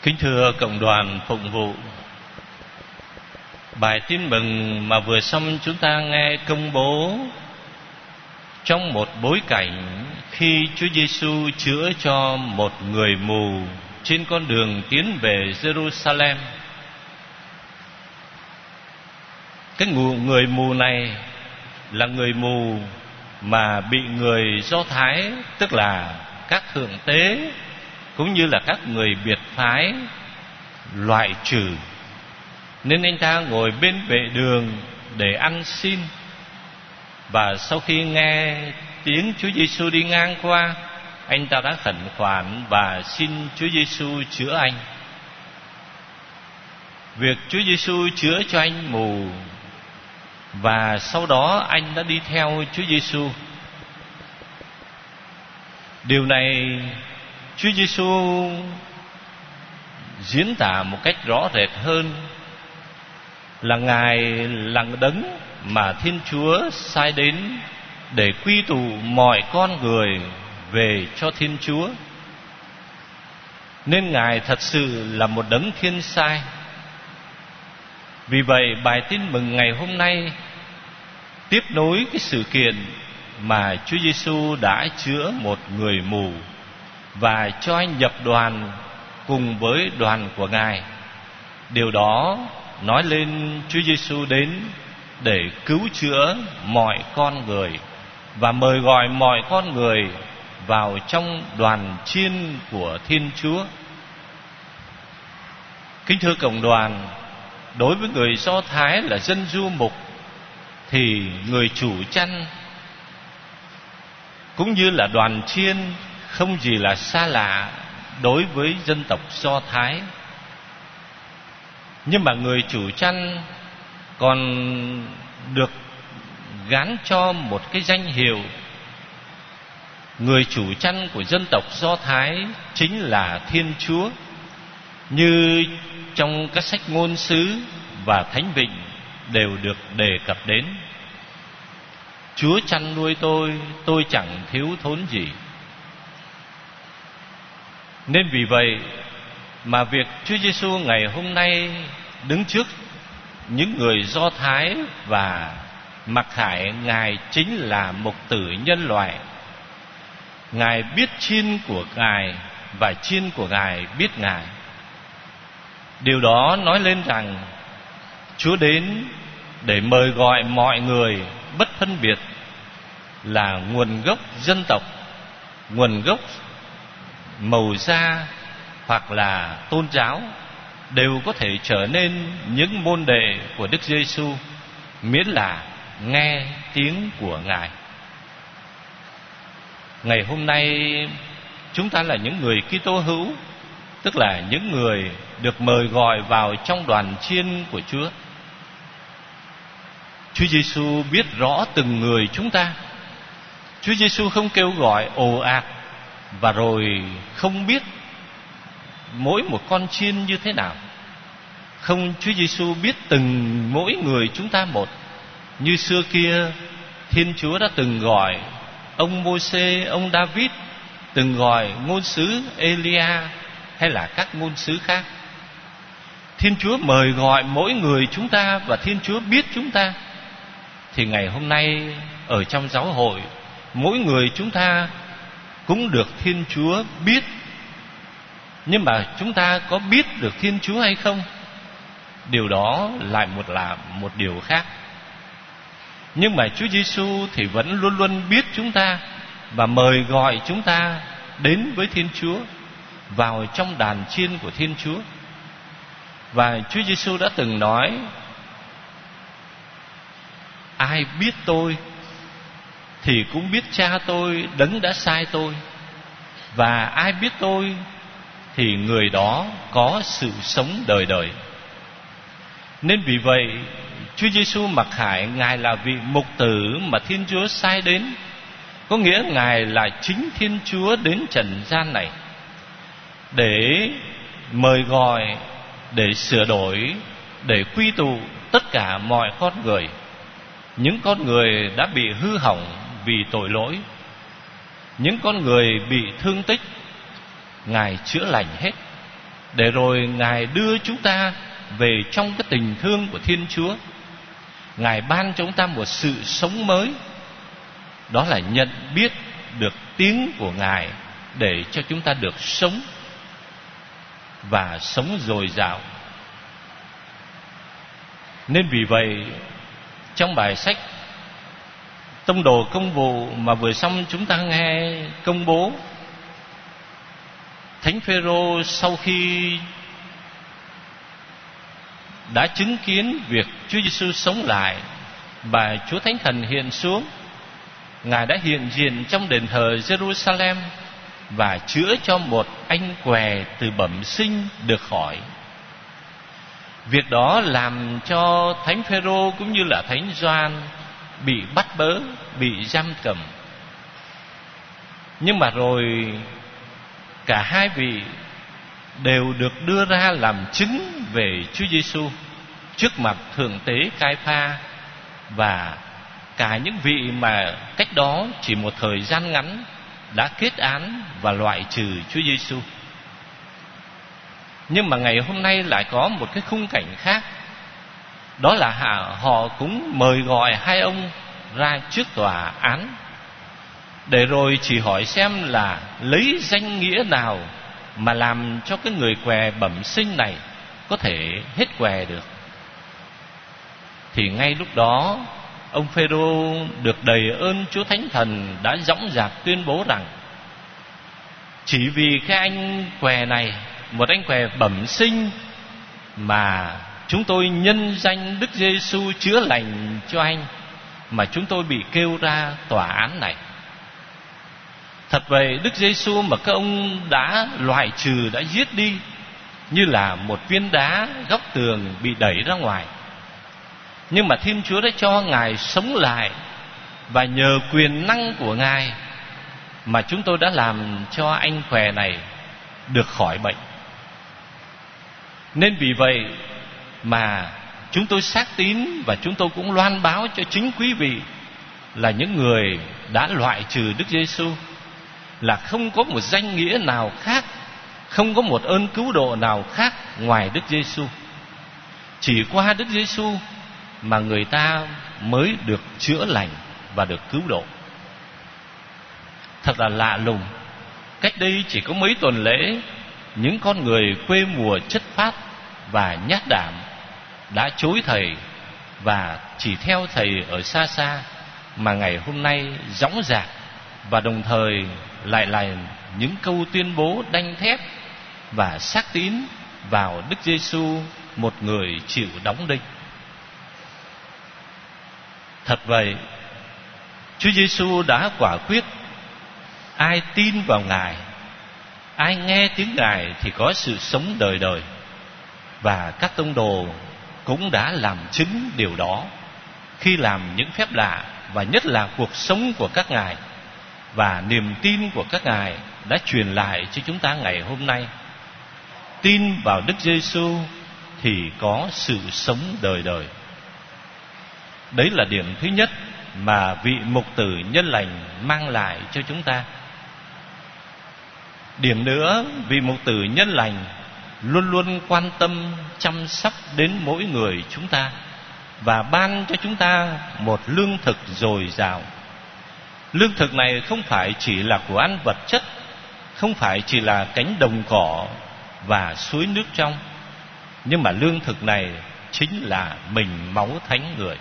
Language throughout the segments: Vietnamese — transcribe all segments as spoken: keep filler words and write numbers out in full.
Kính thưa cộng đoàn phụng vụ, bài tin mừng mà vừa xong chúng ta nghe công bố trong một bối cảnh khi Chúa Giêsu chữa cho một người mù trên con đường tiến về Jerusalem. Cái người mù này là người mù mà bị người Do Thái, tức là các thượng tế cũng như là các người biệt phái loại trừ, nên anh ta ngồi bên vệ đường để ăn xin. Và sau khi nghe tiếng Chúa Giêsu đi ngang qua, anh ta đã khẩn khoản và xin Chúa Giêsu chữa anh. Việc Chúa Giêsu chữa cho anh mù và sau đó anh đã đi theo Chúa Giêsu. Điều này Chúa Giêsu diễn tả một cách rõ rệt hơn là Ngài là đấng mà Thiên Chúa sai đến để quy tụ mọi con người về cho Thiên Chúa. Nên Ngài thật sự là một đấng thiên sai. Vì vậy bài tin mừng ngày hôm nay tiếp nối cái sự kiện mà Chúa Giêsu đã chữa một người mù và cho anh nhập đoàn cùng với đoàn của Ngài. Điều đó nói lên Chúa Giêsu đến để cứu chữa mọi con người và mời gọi mọi con người vào trong đoàn chiên của Thiên Chúa. Kính thưa cộng đoàn, đối với người Do Thái là dân du mục thì người chủ chăn cũng như là đoàn chiên không gì là xa lạ đối với dân tộc Do Thái. Nhưng mà người chủ chăn còn được gán cho một cái danh hiệu. Người chủ chăn của dân tộc Do Thái chính là Thiên Chúa, như trong các sách Ngôn Sứ và Thánh Vịnh đều được đề cập đến. Chúa chăn nuôi tôi, tôi chẳng thiếu thốn gì. Nên vì vậy mà việc Chúa Giêsu ngày hôm nay đứng trước những người Do Thái và mặc khải Ngài chính là mục tử nhân loại. Ngài biết chiên của Ngài và chiên của Ngài biết Ngài. Điều đó nói lên rằng Chúa đến để mời gọi mọi người bất phân biệt là nguồn gốc dân tộc, nguồn gốc màu da hoặc là tôn giáo, đều có thể trở nên những môn đệ của Đức Giêsu, miễn là nghe tiếng của Ngài. Ngày hôm nay chúng ta là những người Kitô hữu, tức là những người được mời gọi vào trong đoàn chiên của Chúa. Chúa Giêsu biết rõ từng người chúng ta. Chúa Giêsu không kêu gọi ồ ạt và rồi không biết mỗi một con chiên như thế nào. Không, Chúa Giêsu biết từng mỗi người chúng ta một. Như xưa kia Thiên Chúa đã từng gọi ông Mô-sê, ông David, từng gọi ngôn sứ Elia hay là các ngôn sứ khác. Thiên Chúa mời gọi mỗi người chúng ta và Thiên Chúa biết chúng ta. Thì ngày hôm nay ở trong giáo hội, mỗi người chúng ta cũng được Thiên Chúa biết. Nhưng mà chúng ta có biết được Thiên Chúa hay không? Điều đó lại một là một điều khác. Nhưng mà Chúa Giêsu thì vẫn luôn luôn biết chúng ta và mời gọi chúng ta đến với Thiên Chúa, vào trong đàn chiên của Thiên Chúa. Và Chúa Giêsu đã từng nói: ai biết tôi thì cũng biết Cha tôi đấng đã sai tôi, và ai biết tôi thì người đó có sự sống đời đời. Nên vì vậy Chúa Giêsu mặc khải Ngài là vị mục tử mà Thiên Chúa sai đến, có nghĩa Ngài là chính Thiên Chúa đến trần gian này để mời gọi, để sửa đổi, để quy tụ tất cả mọi con người. Những con người đã bị hư hỏng vì tội lỗi, những con người bị thương tích, Ngài chữa lành hết. để rồi Ngài đưa chúng ta về trong cái tình thương của Thiên Chúa. Ngài ban cho chúng ta một sự sống mới, đó là nhận biết được tiếng của Ngài để cho chúng ta được sống và sống dồi dào. Nên vì vậy, trong bài sách Tông đồ công vụ mà vừa xong chúng ta nghe công bố, Thánh Phêrô sau khi đã chứng kiến việc Chúa Giêsu sống lại và Chúa Thánh Thần hiện xuống, Ngài đã hiện diện trong đền thờ Jerusalem và chữa cho một anh què từ bẩm sinh được khỏi. Việc đó làm cho Thánh Phêrô cũng như là Thánh Gioan bị bắt bớ, bị giam cầm. Nhưng mà rồi cả hai vị đều được đưa ra làm chứng về Chúa Giêsu trước mặt thượng tế Cai-pha và cả những vị mà cách đó chỉ một thời gian ngắn đã kết án và loại trừ Chúa Giêsu. Nhưng mà ngày hôm nay lại có một cái khung cảnh khác, đó là họ cũng mời gọi hai ông ra trước tòa án để rồi chỉ hỏi xem là lấy danh nghĩa nào mà làm cho cái người què bẩm sinh này có thể hết què được. Thì ngay lúc đó, ông Phêrô được đầy ơn Chúa Thánh Thần đã dõng dạc tuyên bố rằng chỉ vì cái anh què này, một anh què bẩm sinh, mà chúng tôi nhân danh Đức Giêsu chữa lành cho anh, mà chúng tôi bị kêu ra tòa án này. Thật vậy, Đức Giêsu mà các ông đã loại trừ, đã giết đi, như là một viên đá góc tường bị đẩy ra ngoài. Nhưng mà Thiên Chúa đã cho Ngài sống lại, và nhờ quyền năng của Ngài mà chúng tôi đã làm cho anh què này được khỏi bệnh. Nên vì vậy mà chúng tôi xác tín và chúng tôi cũng loan báo cho chính quý vị là những người đã loại trừ Đức Giêsu, là không có một danh nghĩa nào khác, không có một ơn cứu độ nào khác ngoài Đức Giêsu. Chỉ qua Đức Giêsu mà người ta mới được chữa lành và được cứu độ. Thật là lạ lùng, cách đây chỉ có mấy tuần lễ, những con người quê mùa chất phác và nhát đảm đã chối thầy và chỉ theo thầy ở xa xa, mà ngày hôm nay dõng dạc và đồng thời lại là những câu tuyên bố đanh thép và xác tín vào Đức Giêsu, một người chịu đóng đinh. Thật vậy, Chúa Giêsu đã quả quyết, ai tin vào Ngài, ai nghe tiếng Ngài thì có sự sống đời đời. Và các tông đồ cũng đã làm chứng điều đó khi làm những phép lạ, và nhất là cuộc sống của các ngài và niềm tin của các ngài đã truyền lại cho chúng ta ngày hôm nay. Tin vào Đức Giêsu thì có sự sống đời đời. Đấy là điểm thứ nhất mà vị mục tử nhân lành mang lại cho chúng ta. Điểm nữa, vị mục tử nhân lành luôn luôn quan tâm chăm sóc đến mỗi người chúng ta và ban cho chúng ta một lương thực dồi dào. Lương thực này không phải chỉ là của ăn vật chất, không phải chỉ là cánh đồng cỏ và suối nước trong, nhưng mà lương thực này chính là mình máu thánh người.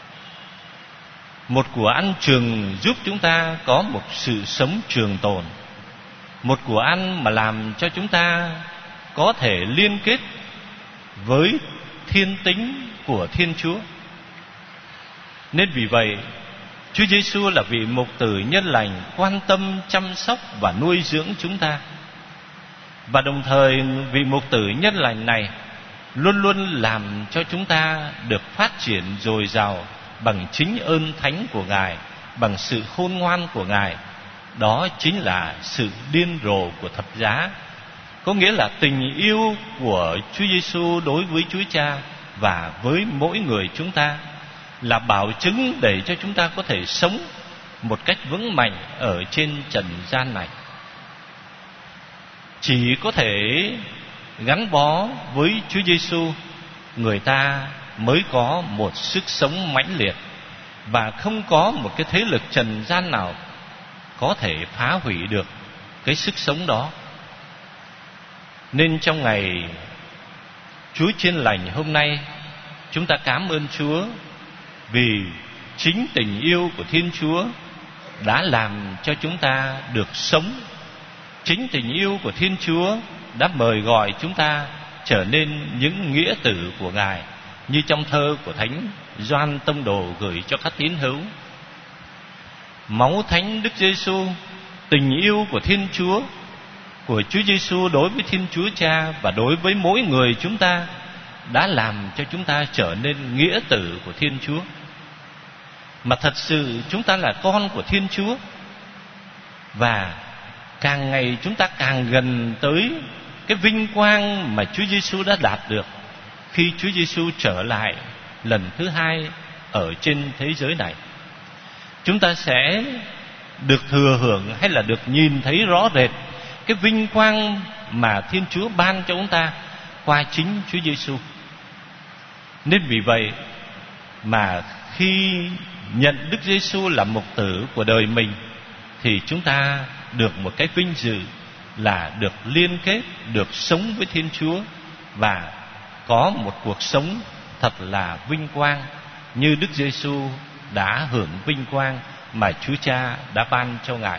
Một của ăn trường giúp chúng ta có một sự sống trường tồn, một của ăn mà làm cho chúng ta có thể liên kết với thiên tính của Thiên Chúa. Nên vì vậy, Chúa Giêsu là vị mục tử nhân lành quan tâm chăm sóc và nuôi dưỡng chúng ta. Và đồng thời vị mục tử nhân lành này luôn luôn làm cho chúng ta được phát triển dồi dào bằng chính ơn thánh của Ngài, bằng sự khôn ngoan của Ngài. Đó chính là sự điên rồ của thập giá, có nghĩa là tình yêu của Chúa Giêsu đối với Chúa Cha và với mỗi người chúng ta, là bảo chứng để cho chúng ta có thể sống một cách vững mạnh ở trên trần gian này. Chỉ có thể gắn bó với Chúa Giêsu, người ta mới có một sức sống mãnh liệt, và không có một cái thế lực trần gian nào có thể phá hủy được cái sức sống đó. Nên trong ngày Chúa Chiên Lành hôm nay, chúng ta cảm ơn Chúa vì chính tình yêu của Thiên Chúa đã làm cho chúng ta được sống. Chính tình yêu của Thiên Chúa đã mời gọi chúng ta trở nên những nghĩa tử của Ngài, như trong thơ của Thánh Gioan Tông Đồ gửi cho các tín hữu. Máu Thánh Đức Giêsu, tình yêu của Thiên Chúa, của Chúa Giêsu đối với Thiên Chúa Cha và đối với mỗi người chúng ta đã làm cho chúng ta trở nên nghĩa tử của Thiên Chúa. Mà thật sự chúng ta là con của Thiên Chúa, và càng ngày chúng ta càng gần tới cái vinh quang mà Chúa Giêsu đã đạt được khi Chúa Giêsu trở lại lần thứ hai ở trên thế giới này. Chúng ta sẽ được thừa hưởng hay là được nhìn thấy rõ rệt cái vinh quang mà Thiên Chúa ban cho chúng ta qua chính Chúa Giêsu. Nên vì vậy mà khi nhận Đức Giêsu làm mục tử của đời mình, thì chúng ta được một cái vinh dự là được liên kết, được sống với Thiên Chúa và có một cuộc sống thật là vinh quang, như Đức Giêsu đã hưởng vinh quang mà Chúa Cha đã ban cho Ngài.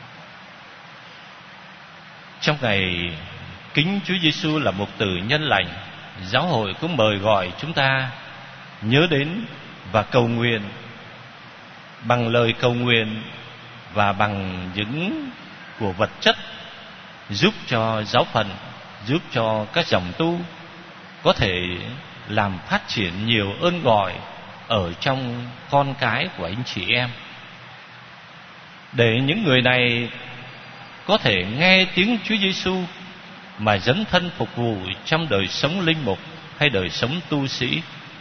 Trong ngày kính Chúa Giêsu là mục tử nhân lành, giáo hội cũng mời gọi chúng ta nhớ đến và cầu nguyện bằng lời cầu nguyện và bằng những của vật chất, giúp cho giáo phận, giúp cho các dòng tu có thể làm phát triển nhiều ơn gọi ở trong con cái của anh chị em, để những người này có thể nghe tiếng Chúa Giêsu mà dấn thân phục vụ trong đời sống linh mục hay đời sống tu sĩ.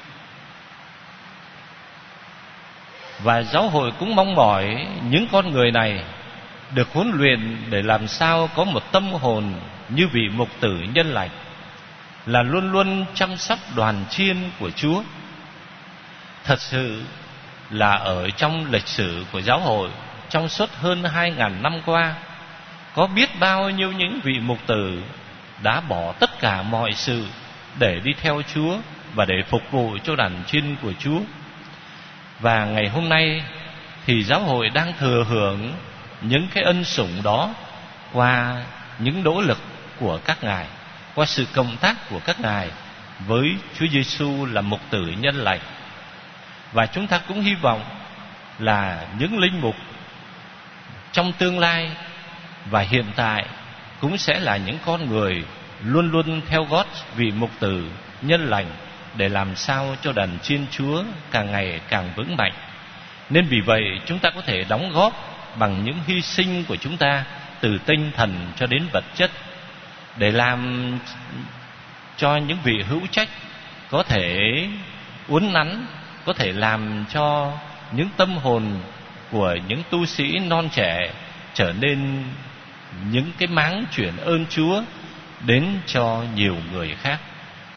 Và giáo hội cũng mong mỏi những con người này được huấn luyện để làm sao có một tâm hồn như vị mục tử nhân lành, là luôn luôn chăm sóc đoàn chiên của Chúa. Thật sự là ở trong lịch sử của giáo hội, trong suốt hơn hai ngàn năm qua, có biết bao nhiêu những vị mục tử đã bỏ tất cả mọi sự để đi theo Chúa và để phục vụ cho đàn chiên của Chúa. Và ngày hôm nay thì giáo hội đang thừa hưởng những cái ân sủng đó qua những nỗ lực của các ngài, qua sự cộng tác của các ngài với Chúa Giêsu là mục tử nhân lành. Và chúng ta cũng hy vọng là những linh mục trong tương lai và hiện tại cũng sẽ là những con người luôn luôn theo gót vị mục tử nhân lành, để làm sao cho đàn chiên Chúa càng ngày càng vững mạnh. Nên vì vậy chúng ta có thể đóng góp bằng những hy sinh của chúng ta, từ tinh thần cho đến vật chất, để làm cho những vị hữu trách có thể uốn nắn, có thể làm cho những tâm hồn của những tu sĩ non trẻ trở nên những cái máng chuyển ơn Chúa đến cho nhiều người khác.